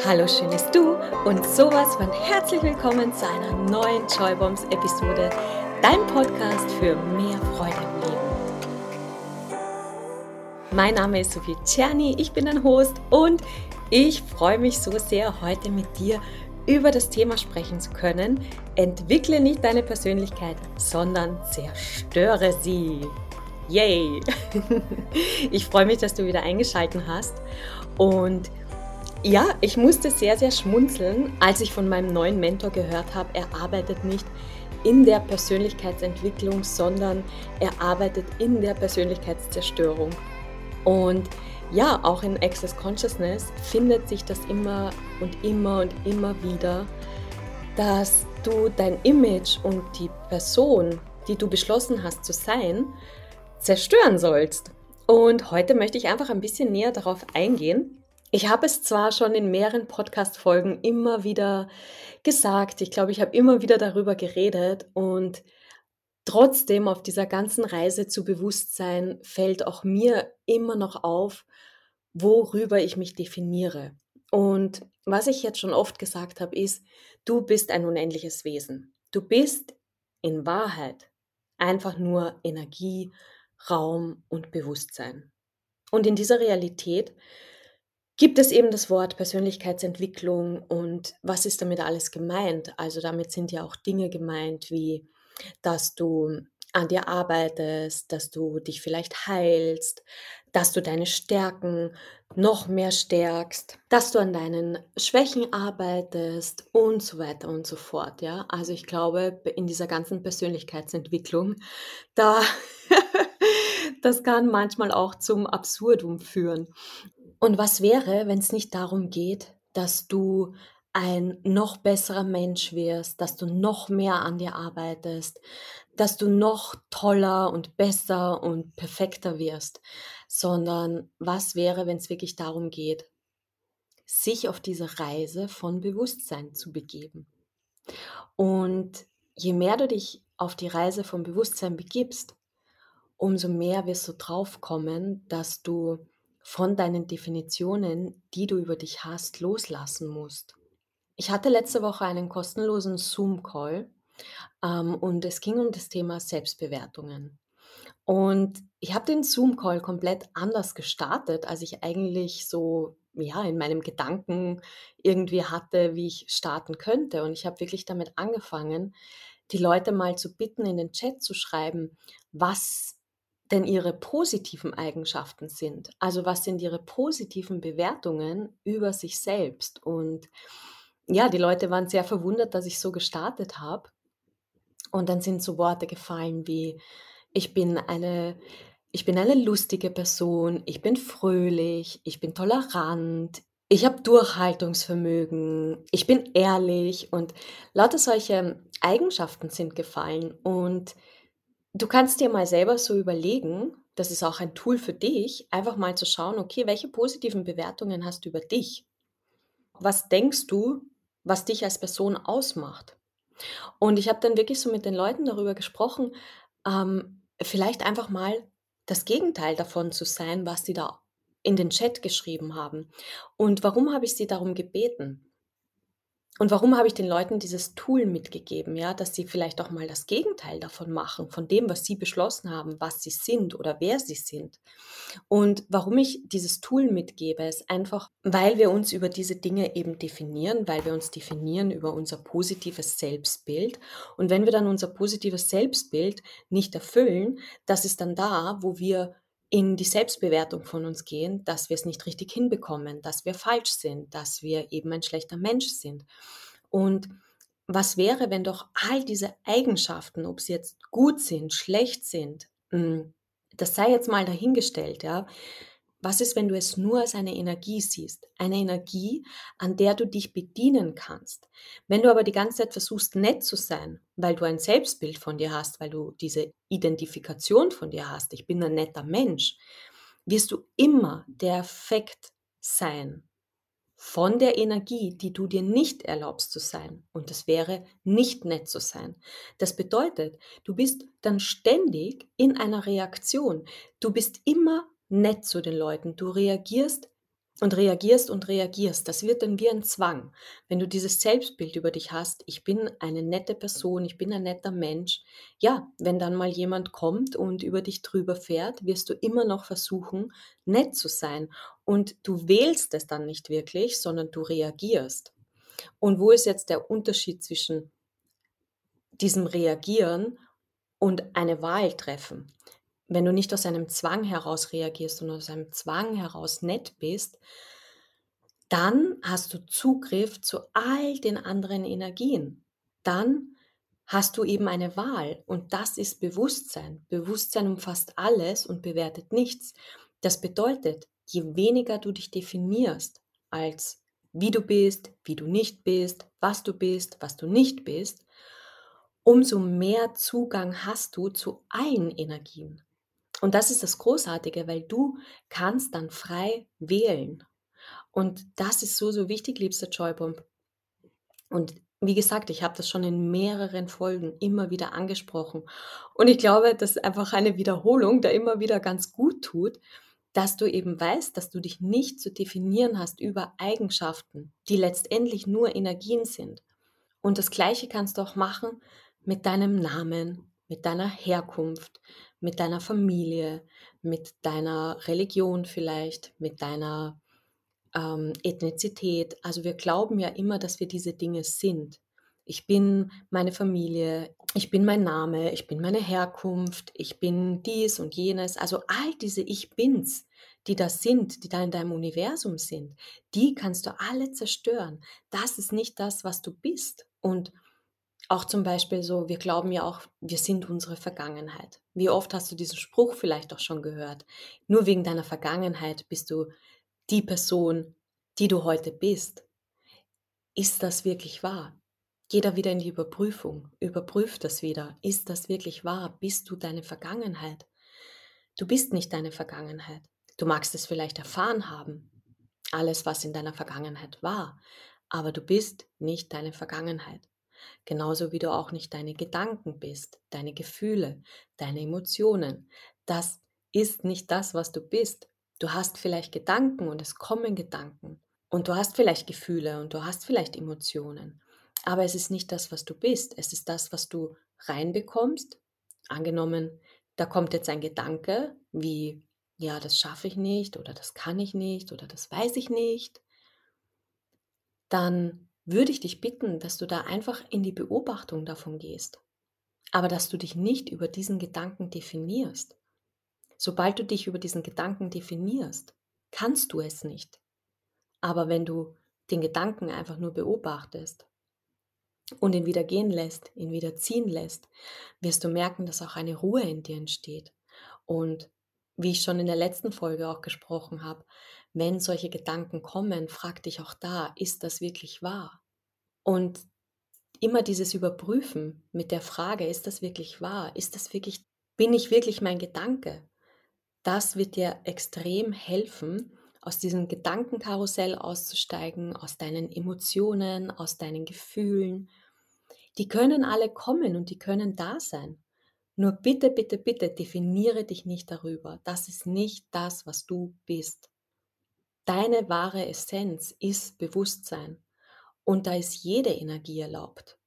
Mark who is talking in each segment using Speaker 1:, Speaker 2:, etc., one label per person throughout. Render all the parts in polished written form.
Speaker 1: Hallo, schönes Du und sowas von herzlich willkommen zu einer neuen Joybombs-Episode, dein Podcast für mehr Freude im Leben. Mein Name ist Sophie Czerny, ich bin dein Host und ich freue mich so sehr, heute mit dir über das Thema sprechen zu können. Entwickle nicht deine Persönlichkeit, sondern zerstöre sie. Yay! Ich freue mich, dass du wieder eingeschaltet hast und ja, ich musste sehr, sehr schmunzeln, als ich von meinem neuen Mentor gehört habe, er arbeitet nicht in der Persönlichkeitsentwicklung, sondern er arbeitet in der Persönlichkeitszerstörung. Und ja, auch in Access Consciousness findet sich das immer und immer und immer wieder, dass du dein Image und die Person, die du beschlossen hast zu sein, zerstören sollst. Und heute möchte ich einfach ein bisschen näher darauf eingehen. Ich habe es zwar schon in mehreren Podcast-Folgen immer wieder gesagt, ich glaube, ich habe immer wieder darüber geredet und trotzdem auf dieser ganzen Reise zu Bewusstsein fällt auch mir immer noch auf, worüber ich mich definiere. Und was ich jetzt schon oft gesagt habe, ist, du bist ein unendliches Wesen. Du bist in Wahrheit einfach nur Energie, Raum und Bewusstsein. Und in dieser Realität gibt es eben das Wort Persönlichkeitsentwicklung und was ist damit alles gemeint? Also damit sind ja auch Dinge gemeint, wie dass du an dir arbeitest, dass du dich vielleicht heilst, dass du deine Stärken noch mehr stärkst, dass du an deinen Schwächen arbeitest und so weiter und so fort, ja? Also, ich glaube, in dieser ganzen Persönlichkeitsentwicklung, da das kann manchmal auch zum Absurdum führen. Und was wäre, wenn es nicht darum geht, dass du ein noch besserer Mensch wirst, dass du noch mehr an dir arbeitest, dass du noch toller und besser und perfekter wirst, sondern was wäre, wenn es wirklich darum geht, sich auf diese Reise von Bewusstsein zu begeben? Und je mehr du dich auf die Reise vom Bewusstsein begibst, umso mehr wirst du draufkommen, dass du von deinen Definitionen, die du über dich hast, loslassen musst. Ich hatte letzte Woche einen kostenlosen Zoom-Call, und es ging um das Thema Selbstbewertungen. Und ich habe den Zoom-Call komplett anders gestartet, als ich eigentlich so, ja, in meinem Gedanken irgendwie hatte, wie ich starten könnte. Und ich habe wirklich damit angefangen, die Leute mal zu bitten, in den Chat zu schreiben, was denn ihre positiven Eigenschaften sind. Also was sind ihre positiven Bewertungen über sich selbst? Und ja, die Leute waren sehr verwundert, dass ich so gestartet habe. Und dann sind so Worte gefallen wie: „Ich bin eine ich bin eine lustige Person, ich bin fröhlich, ich bin tolerant, ich habe Durchhaltungsvermögen, ich bin ehrlich“ und lauter solche Eigenschaften sind gefallen. Und du kannst dir mal selber so überlegen, das ist auch ein Tool für dich, einfach mal zu schauen: Okay, welche positiven Bewertungen hast du über dich? Was denkst du, was dich als Person ausmacht? Und ich habe dann wirklich so mit den Leuten darüber gesprochen, vielleicht einfach mal das Gegenteil davon zu sein, was die da in den Chat geschrieben haben. Und warum habe ich sie darum gebeten? Und warum habe ich den Leuten dieses Tool mitgegeben, ja, dass sie vielleicht auch mal das Gegenteil davon machen, von dem, was sie beschlossen haben, was sie sind oder wer sie sind? Und warum ich dieses Tool mitgebe, ist einfach, weil wir uns über diese Dinge eben definieren, weil wir uns definieren über unser positives Selbstbild. Und wenn wir dann unser positives Selbstbild nicht erfüllen, das ist dann da, wo wir in die Selbstbewertung von uns gehen, dass wir es nicht richtig hinbekommen, dass wir falsch sind, dass wir eben ein schlechter Mensch sind. Und was wäre, wenn doch all diese Eigenschaften, ob sie jetzt gut sind, schlecht sind, das sei jetzt mal dahingestellt, ja. Was ist, wenn du es nur als eine Energie siehst? Eine Energie, an der du dich bedienen kannst. Wenn du aber die ganze Zeit versuchst, nett zu sein, weil du ein Selbstbild von dir hast, weil du diese Identifikation von dir hast, ich bin ein netter Mensch, wirst du immer der Effekt sein von der Energie, die du dir nicht erlaubst zu sein. Und das wäre nicht nett zu sein. Das bedeutet, du bist dann ständig in einer Reaktion. Du bist immer nett zu den Leuten. Du reagierst und reagierst und reagierst. Das wird dann wie ein Zwang. Wenn du dieses Selbstbild über dich hast: „Ich bin eine nette Person, ich bin ein netter Mensch“, ja, wenn dann mal jemand kommt und über dich drüber fährt, wirst du immer noch versuchen, nett zu sein. Und du wählst es dann nicht wirklich, sondern du reagierst. Und wo ist jetzt der Unterschied zwischen diesem Reagieren und eine Wahl treffen? Wenn du nicht aus einem Zwang heraus reagierst und aus einem Zwang heraus nett bist, dann hast du Zugriff zu all den anderen Energien. Dann hast du eben eine Wahl und das ist Bewusstsein. Bewusstsein umfasst alles und bewertet nichts. Das bedeutet, je weniger du dich definierst als wie du bist, wie du nicht bist, was du nicht bist, umso mehr Zugang hast du zu allen Energien. Und das ist das Großartige, weil du kannst dann frei wählen. Und das ist so, so wichtig, liebster Joybomb. Und wie gesagt, ich habe das schon in mehreren Folgen immer wieder angesprochen. Und ich glaube, das ist einfach eine Wiederholung, der immer wieder ganz gut tut, dass du eben weißt, dass du dich nicht zu definieren hast über Eigenschaften, die letztendlich nur Energien sind. Und das Gleiche kannst du auch machen mit deinem Namen, mit deiner Herkunft, mit deiner Familie, mit deiner Religion vielleicht, mit deiner Ethnizität. Also wir glauben ja immer, dass wir diese Dinge sind. Ich bin meine Familie, ich bin mein Name, ich bin meine Herkunft, ich bin dies und jenes. Also all diese Ich Bins, die da sind, die da in deinem Universum sind, die kannst du alle zerstören. Das ist nicht das, was du bist. Und auch zum Beispiel so, wir glauben ja auch, wir sind unsere Vergangenheit. Wie oft hast du diesen Spruch vielleicht auch schon gehört? Nur wegen deiner Vergangenheit bist du die Person, die du heute bist. Ist das wirklich wahr? Geh da wieder in die Überprüfung. Überprüf das wieder. Ist das wirklich wahr? Bist du deine Vergangenheit? Du bist nicht deine Vergangenheit. Du magst es vielleicht erfahren haben, alles, was in deiner Vergangenheit war, aber du bist nicht deine Vergangenheit. Genauso wie du auch nicht deine Gedanken bist, deine Gefühle, deine Emotionen. Das ist nicht das, was du bist. Du hast vielleicht Gedanken und es kommen Gedanken. Und du hast vielleicht Gefühle und du hast vielleicht Emotionen. Aber es ist nicht das, was du bist. Es ist das, was du reinbekommst. Angenommen, da kommt jetzt ein Gedanke wie, ja, das schaffe ich nicht oder das kann ich nicht oder das weiß ich nicht. Dann würde ich dich bitten, dass du da einfach in die Beobachtung davon gehst, aber dass du dich nicht über diesen Gedanken definierst. Sobald du dich über diesen Gedanken definierst, kannst du es nicht. Aber wenn du den Gedanken einfach nur beobachtest und ihn wieder gehen lässt, ihn wieder ziehen lässt, wirst du merken, dass auch eine Ruhe in dir entsteht. Und wie ich schon in der letzten Folge auch gesprochen habe, wenn solche Gedanken kommen, frag dich auch da, ist das wirklich wahr? Und immer dieses Überprüfen mit der Frage: „Ist das wirklich wahr? Ist das wirklich bin ich wirklich mein Gedanke?“ Das wird dir extrem helfen, aus diesem Gedankenkarussell auszusteigen, aus deinen Emotionen, aus deinen Gefühlen. Die können alle kommen und die können da sein. Nur bitte, bitte, bitte definiere dich nicht darüber. Das ist nicht das, was du bist. Deine wahre Essenz ist Bewusstsein und da ist jede Energie erlaubt.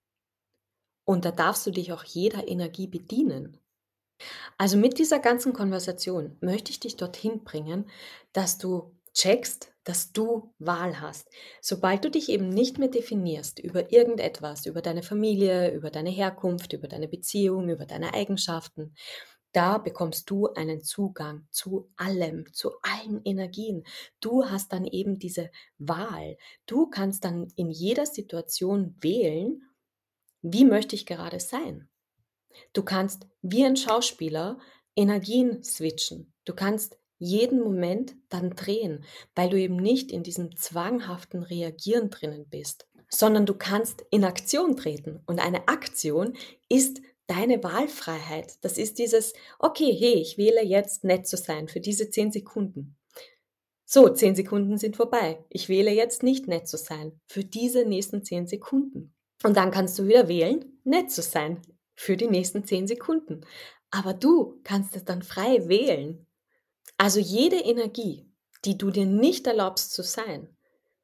Speaker 1: Und da darfst du dich auch jeder Energie bedienen. Also mit dieser ganzen Konversation möchte ich dich dorthin bringen, dass du checkst, dass du Wahl hast. Sobald du dich eben nicht mehr definierst über irgendetwas, über deine Familie, über deine Herkunft, über deine Beziehung, über deine Eigenschaften, da bekommst du einen Zugang zu allem, zu allen Energien. Du hast dann eben diese Wahl. Du kannst dann in jeder Situation wählen, wie möchte ich gerade sein? Du kannst wie ein Schauspieler Energien switchen. Du kannst jeden Moment dann drehen, weil du eben nicht in diesem zwanghaften Reagieren drinnen bist, sondern du kannst in Aktion treten. Und eine Aktion ist deine Wahlfreiheit. Das ist dieses, okay, hey, ich wähle jetzt nett zu sein für diese 10 Sekunden. So, 10 Sekunden sind vorbei. Ich wähle jetzt nicht nett zu sein für diese nächsten 10 Sekunden. Und dann kannst du wieder wählen, nett zu sein für die nächsten 10 Sekunden. Aber du kannst es dann frei wählen. Also jede Energie. die du dir nicht erlaubst zu sein,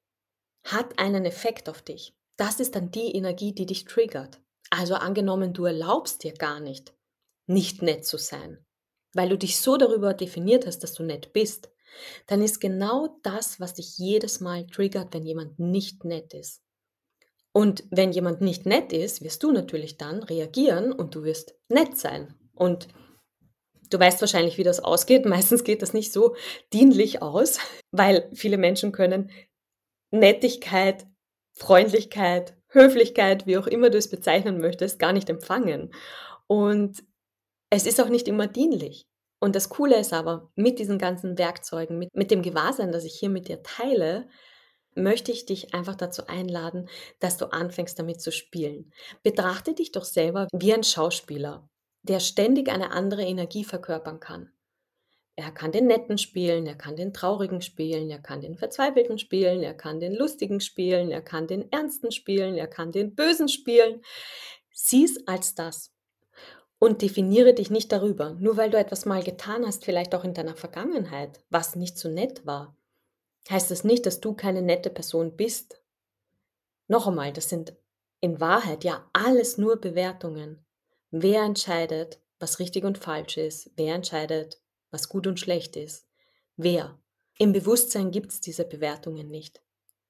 Speaker 1: hat einen Effekt auf dich. Das ist dann die Energie, die dich triggert. Also angenommen, du erlaubst dir gar nicht nett zu sein, weil du dich so darüber definiert hast, dass du nett bist, dann ist genau das, was dich jedes Mal triggert, wenn jemand nicht nett ist. Und wenn jemand nicht nett ist, wirst du natürlich dann reagieren und du wirst nett sein. Und du weißt wahrscheinlich, wie das ausgeht. Meistens geht das nicht so dienlich aus, weil viele Menschen können Nettigkeit, Freundlichkeit, Höflichkeit, wie auch immer du es bezeichnen möchtest, gar nicht empfangen. Und es ist auch nicht immer dienlich. Und das Coole ist aber, mit diesen ganzen Werkzeugen, mit dem Gewahrsein, das ich hier mit dir teile, möchte ich dich einfach dazu einladen, dass du anfängst damit zu spielen. Betrachte dich doch selber wie ein Schauspieler, der ständig eine andere Energie verkörpern kann. Er kann den Netten spielen, er kann den Traurigen spielen, er kann den Verzweifelten spielen, er kann den Lustigen spielen, er kann den Ernsten spielen, er kann den Bösen spielen. Sieh's als das und definiere dich nicht darüber. Nur weil du etwas mal getan hast, vielleicht auch in deiner Vergangenheit, was nicht so nett war, heißt das nicht, dass du keine nette Person bist. Noch einmal, das sind in Wahrheit ja alles nur Bewertungen. Wer entscheidet, was richtig und falsch ist? Wer entscheidet, was gut und schlecht ist? Wer? Im Bewusstsein gibt es diese Bewertungen nicht.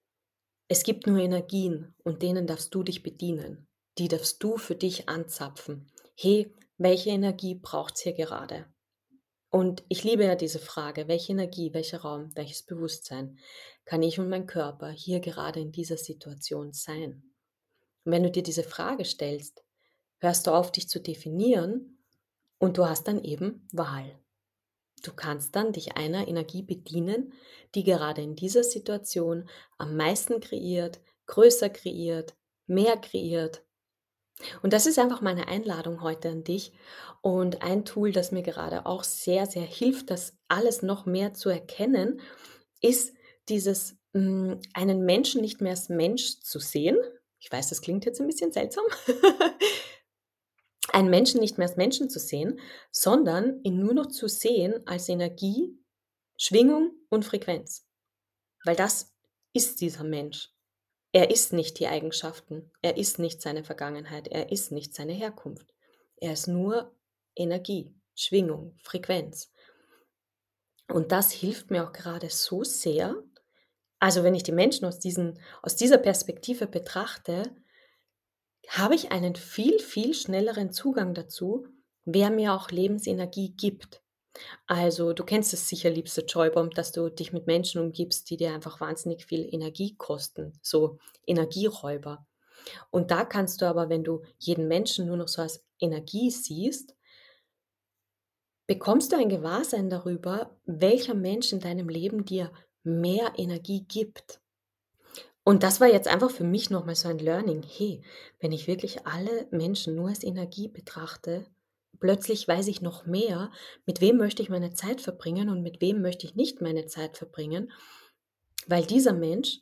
Speaker 1: Es gibt nur Energien und denen darfst du dich bedienen. Die darfst du für dich anzapfen. Hey, welche Energie braucht's hier gerade? Und ich liebe ja diese Frage, welche Energie, welcher Raum, welches Bewusstsein kann ich und mein Körper hier gerade in dieser Situation sein? Und wenn du dir diese Frage stellst, hörst du auf, dich zu definieren und du hast dann eben Wahl. Du kannst dann dich einer Energie bedienen, die gerade in dieser Situation am meisten kreiert, größer kreiert, mehr kreiert. Und das ist einfach meine Einladung heute an dich. Und ein Tool, das mir gerade auch sehr, sehr hilft, das alles noch mehr zu erkennen, ist dieses, einen Menschen nicht mehr als Mensch zu sehen. Ich weiß, das klingt jetzt ein bisschen seltsam. Einen Menschen nicht mehr als Menschen zu sehen, sondern ihn nur noch zu sehen als Energie, Schwingung und Frequenz. Weil das ist dieser Mensch. Er ist nicht die Eigenschaften, er ist nicht seine Vergangenheit, er ist nicht seine Herkunft. Er ist nur Energie, Schwingung, Frequenz. Und das hilft mir auch gerade so sehr. Also wenn ich die Menschen aus dieser Perspektive betrachte, habe ich einen viel, viel schnelleren Zugang dazu, wer mir auch Lebensenergie gibt. Also, du kennst es sicher, liebste Joybomb, dass du dich mit Menschen umgibst, die dir einfach wahnsinnig viel Energie kosten, so Energieräuber. Und da kannst du aber, wenn du jeden Menschen nur noch so als Energie siehst, bekommst du ein Gewahrsein darüber, welcher Mensch in deinem Leben dir mehr Energie gibt. Und das war jetzt einfach für mich noch mal so ein Learning. Hey, wenn ich wirklich alle Menschen nur als Energie betrachte, plötzlich weiß ich noch mehr, mit wem möchte ich meine Zeit verbringen und mit wem möchte ich nicht meine Zeit verbringen, weil dieser Mensch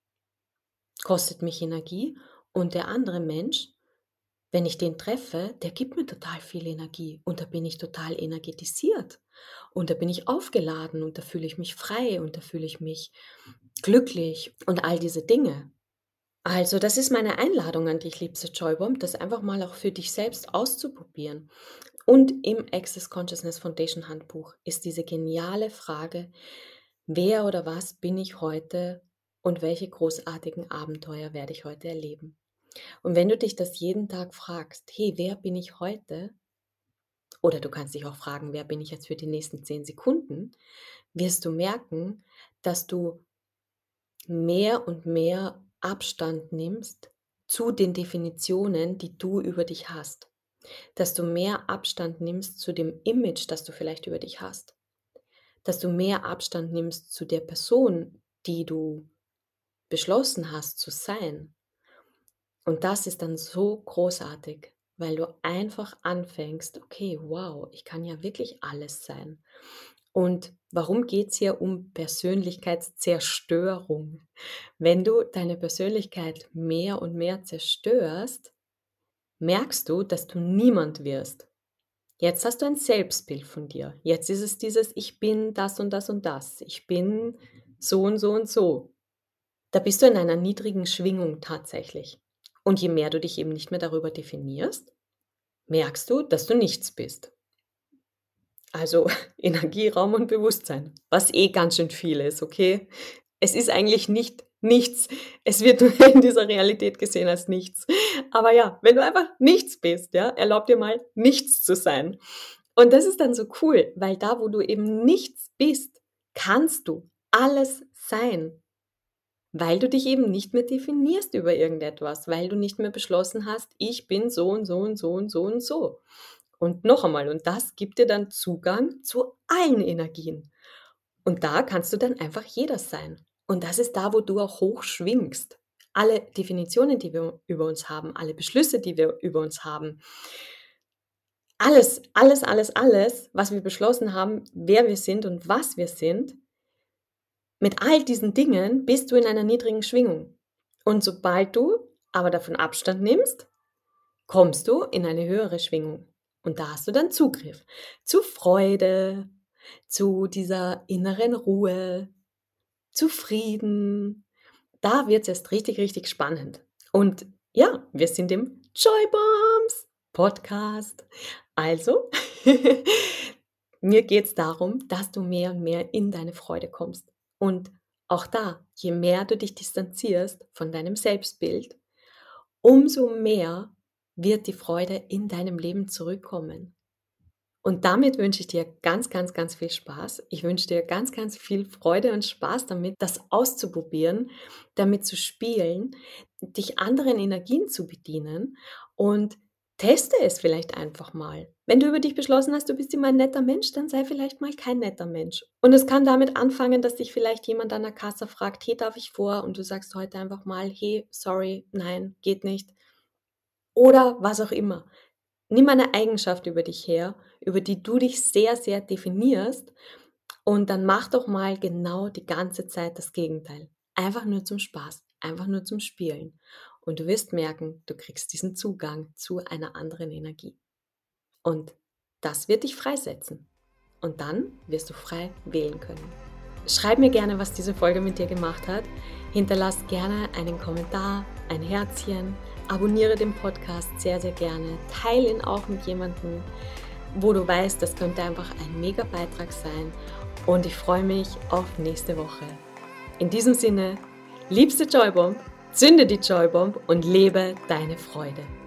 Speaker 1: kostet mich Energie und der andere Mensch, wenn ich den treffe, der gibt mir total viel Energie und da bin ich total energetisiert und da bin ich aufgeladen und da fühle ich mich frei und da fühle ich mich glücklich und all diese Dinge. Also, das ist meine Einladung an dich, liebste Joybomb, das einfach mal auch für dich selbst auszuprobieren. Und im Access Consciousness Foundation Handbuch ist diese geniale Frage: Wer oder was bin ich heute und welche großartigen Abenteuer werde ich heute erleben? Und wenn du dich das jeden Tag fragst: „Hey, wer bin ich heute?“ Oder du kannst dich auch fragen: „Wer bin ich jetzt für die nächsten 10 Sekunden?“, wirst du merken, dass du mehr und mehr Abstand nimmst zu den Definitionen, die du über dich hast. Dass du mehr Abstand nimmst zu dem Image, das du vielleicht über dich hast. Dass du mehr Abstand nimmst zu der Person, die du beschlossen hast zu sein. Und das ist dann so großartig, weil du einfach anfängst, okay, wow, ich kann ja wirklich alles sein. Und warum geht es hier um Persönlichkeitszerstörung? Wenn du deine Persönlichkeit mehr und mehr zerstörst, merkst du, dass du niemand wirst. Jetzt hast du ein Selbstbild von dir. Jetzt ist es dieses: „Ich bin das und das und das. Ich bin so und so und so.“ Da bist du in einer niedrigen Schwingung tatsächlich. Und je mehr du dich eben nicht mehr darüber definierst, merkst du, dass du nichts bist. Also Energie, Raum und Bewusstsein, was ganz schön viel ist, okay? Es ist eigentlich nicht nichts. Es wird nur in dieser Realität gesehen als nichts. Aber ja, wenn du einfach nichts bist, ja, erlaub dir mal, nichts zu sein. Und das ist dann so cool, weil da, wo du eben nichts bist, kannst du alles sein, weil du dich eben nicht mehr definierst über irgendetwas, weil du nicht mehr beschlossen hast: „Ich bin so und so und so und so und so.“ Und noch einmal, und das gibt dir dann Zugang zu allen Energien. Und da kannst du dann einfach jeder sein. Und das ist da, wo du auch hoch schwingst. Alle Definitionen, die wir über uns haben, alle Beschlüsse, die wir über uns haben, alles, alles, alles, alles, was wir beschlossen haben, wer wir sind und was wir sind, mit all diesen Dingen bist du in einer niedrigen Schwingung. Und sobald du aber davon Abstand nimmst, kommst du in eine höhere Schwingung. Und da hast du dann Zugriff zu Freude, zu dieser inneren Ruhe, zu Frieden. Da wird es erst richtig, richtig spannend. Und ja, wir sind im Joy Bombs Podcast. Also, mir geht es darum, dass du mehr und mehr in deine Freude kommst. Und auch da, je mehr du dich distanzierst von deinem Selbstbild, umso mehr wird die Freude in deinem Leben zurückkommen. Und damit wünsche ich dir ganz, ganz, ganz viel Spaß. Ich wünsche dir ganz, ganz viel Freude und Spaß damit, das auszuprobieren, damit zu spielen, dich anderen Energien zu bedienen und teste es vielleicht einfach mal. Wenn du über dich beschlossen hast, du bist immer ein netter Mensch, dann sei vielleicht mal kein netter Mensch. Und es kann damit anfangen, dass dich vielleicht jemand an der Kasse fragt: „Hey, darf ich vor?“ Und du sagst heute einfach mal: „Hey, sorry, nein, geht nicht.“ Oder was auch immer. Nimm eine Eigenschaft über dich her, über die du dich sehr, sehr definierst, und dann mach doch mal genau die ganze Zeit das Gegenteil. Einfach nur zum Spaß, einfach nur zum Spielen. Und du wirst merken, du kriegst diesen Zugang zu einer anderen Energie. Und das wird dich freisetzen. Und dann wirst du frei wählen können. Schreib mir gerne, was diese Folge mit dir gemacht hat. Hinterlass gerne einen Kommentar, ein Herzchen. Abonniere den Podcast sehr, sehr gerne. Teile ihn auch mit jemandem, wo du weißt, das könnte einfach ein mega Beitrag sein. Und ich freue mich auf nächste Woche. In diesem Sinne, liebste Joybomb, zünde die Joybomb und lebe deine Freude.